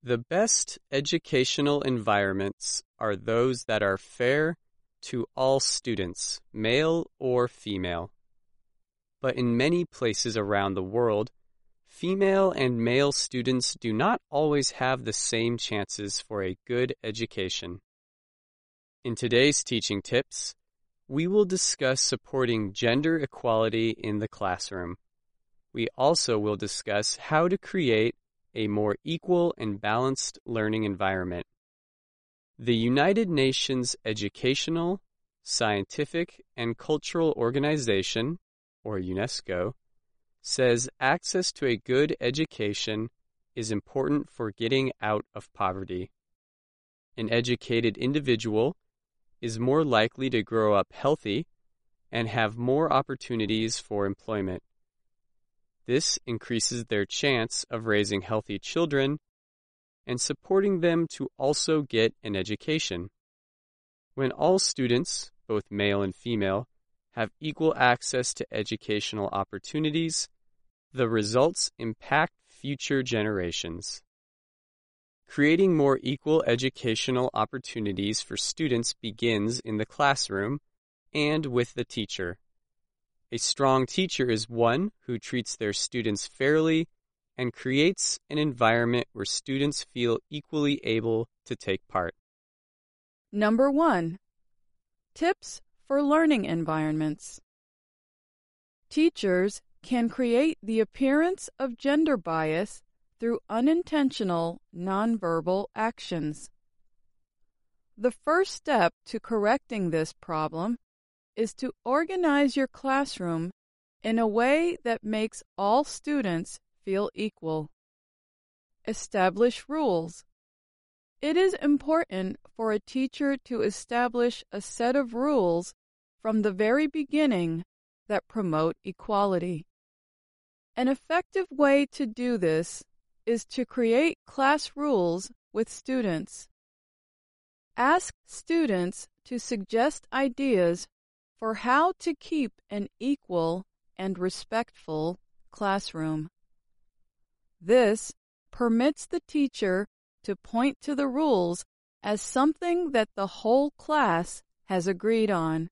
The best educational environments are those that are fair to all students, male or female. But in many places around the world, female and male students do not always have the same chances for a good education. In today's teaching tips, we will discuss supporting gender equality in the classroom. We also will discuss how to create a more equal and balanced learning environment. The United Nations Educational, Scientific, and Cultural Organization, or UNESCO, says access to a good education is important for getting out of poverty. An educated individual is more likely to grow up healthy and have more opportunities for employment. This increases their chance of raising healthy children and supporting them to also get an education. When all students, both male and female, have equal access to educational opportunities, the results impact future generations. Creating more equal educational opportunities for students begins in the classroom and with the teacher. A strong teacher is one who treats their students fairly and creates an environment where students feel equally able to take part. Number 1. Tips for learning environments. Teachers can create the appearance of gender bias through unintentional nonverbal actions. The first step to correcting this problem is to organize your classroom in a way that makes all students feel equal. Establish rules. It is important for a teacher to establish a set of rules from the very beginning that promote equality. An effective way to do this is to create class rules with students. Ask students to suggest ideas for how to keep an equal and respectful classroom. This permits the teacher to point to the rules as something that the whole class has agreed on.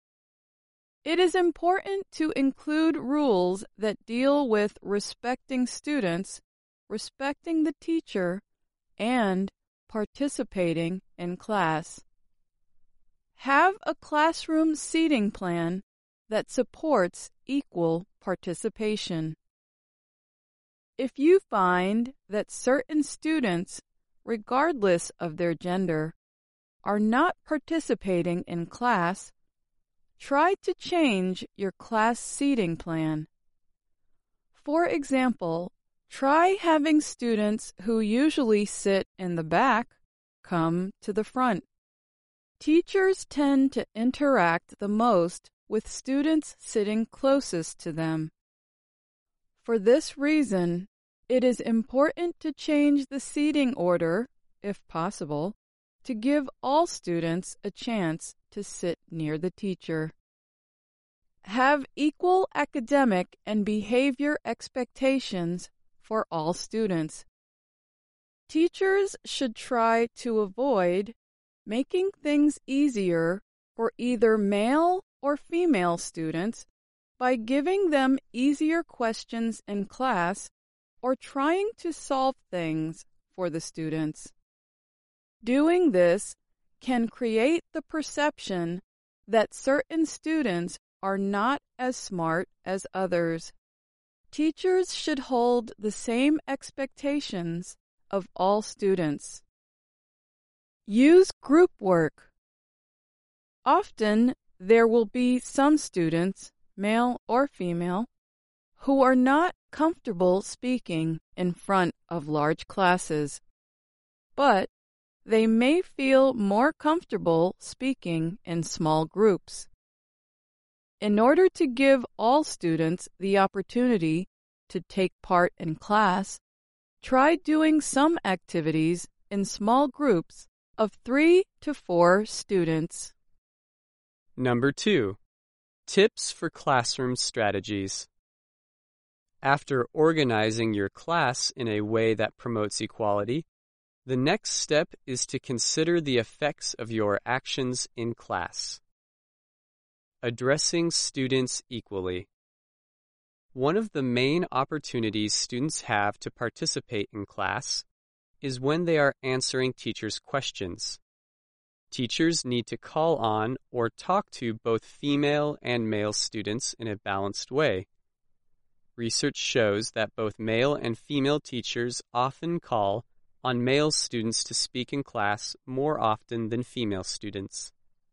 It is important to include rules that deal with respecting students, respecting the teacher, and participating in class. Have a classroom seating plan that supports equal participation. If you find that certain students, regardless of their gender, are not participating in class, try to change your class seating plan. For example, try having students who usually sit in the back come to the front. Teachers tend to interact the most with students sitting closest to them. For this reason, it is important to change the seating order, if possible, to give all students a chance to sit near the teacher. Have equal academic and behavior expectations for all students. Teachers should try to avoid making things easier for either male or female students by giving them easier questions in class or trying to solve things for the students. Doing this can create the perception that certain students are not as smart as others. Teachers should hold the same expectations of all students. Use group work. Often, there will be some students, male or female, who are not comfortable speaking in front of large classes, but they may feel more comfortable speaking in small groups. In order to give all students the opportunity to take part in class, try doing some activities in small groups of 3 to 4 students. Number 2. Tips for classroom strategies. After organizing your class in a way that promotes equality, The next step is to consider the effects of your actions in class. Addressing students equally. One of the main opportunities students have to participate in class is when they are answering teachers' questions. Teachers need to call on or talk to both female and male students in a balanced way. Research shows that both male and female teachers often call on male students to speak in class more often than female students.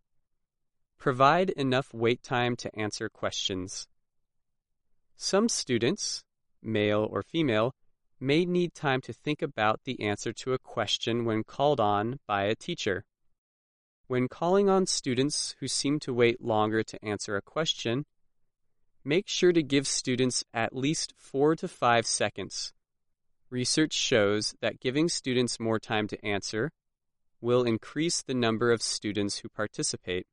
Provide enough wait time to answer questions. Some students, male or female, may need time to think about the answer to a question when called on by a teacher. When calling on students who seem to wait longer to answer a question, make sure to give students at least 4 to 5 seconds. Research shows that giving students more time to answer will increase the number of students who participate.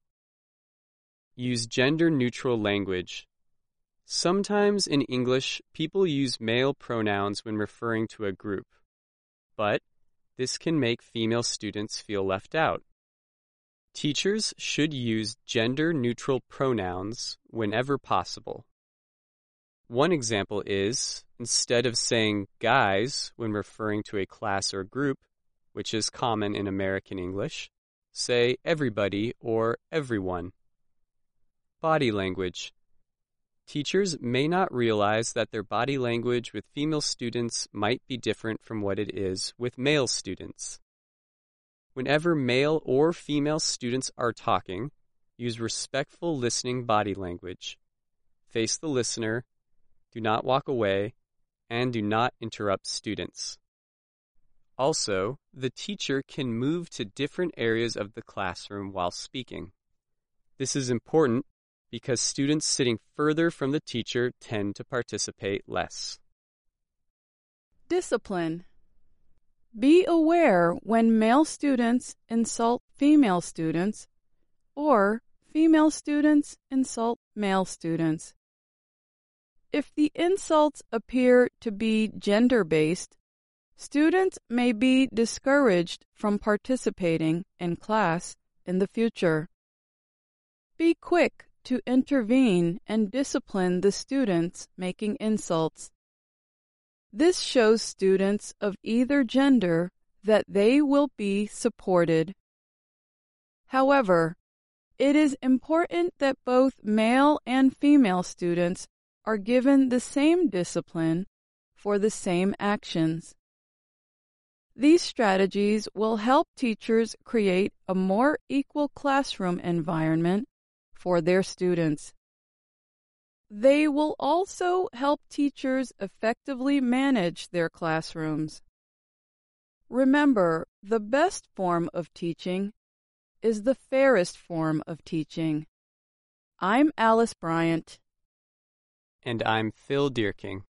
Use gender-neutral language. Sometimes in English, people use male pronouns when referring to a group, but this can make female students feel left out. Teachers should use gender-neutral pronouns whenever possible. One example is, instead of saying guys when referring to a class or group, which is common in American English, say everybody or everyone. Body language. Teachers may not realize that their body language with female students might be different from what it is with male students. Whenever male or female students are talking, use respectful listening body language. Face the listener, do not walk away, and do not interrupt students. Also, the teacher can move to different areas of the classroom while speaking. This is important because students sitting further from the teacher tend to participate less. Discipline. Be aware when male students insult female students or female students insult male students. If the insults appear to be gender-based, students may be discouraged from participating in class in the future. Be quick to intervene and discipline the students making insults. This shows students of either gender that they will be supported. However, it is important that both male and female students are given the same discipline for the same actions. These strategies will help teachers create a more equal classroom environment for their students. They will also help teachers effectively manage their classrooms. Remember, the best form of teaching is the fairest form of teaching. I'm Alice Bryant. And I'm Phil Deerking.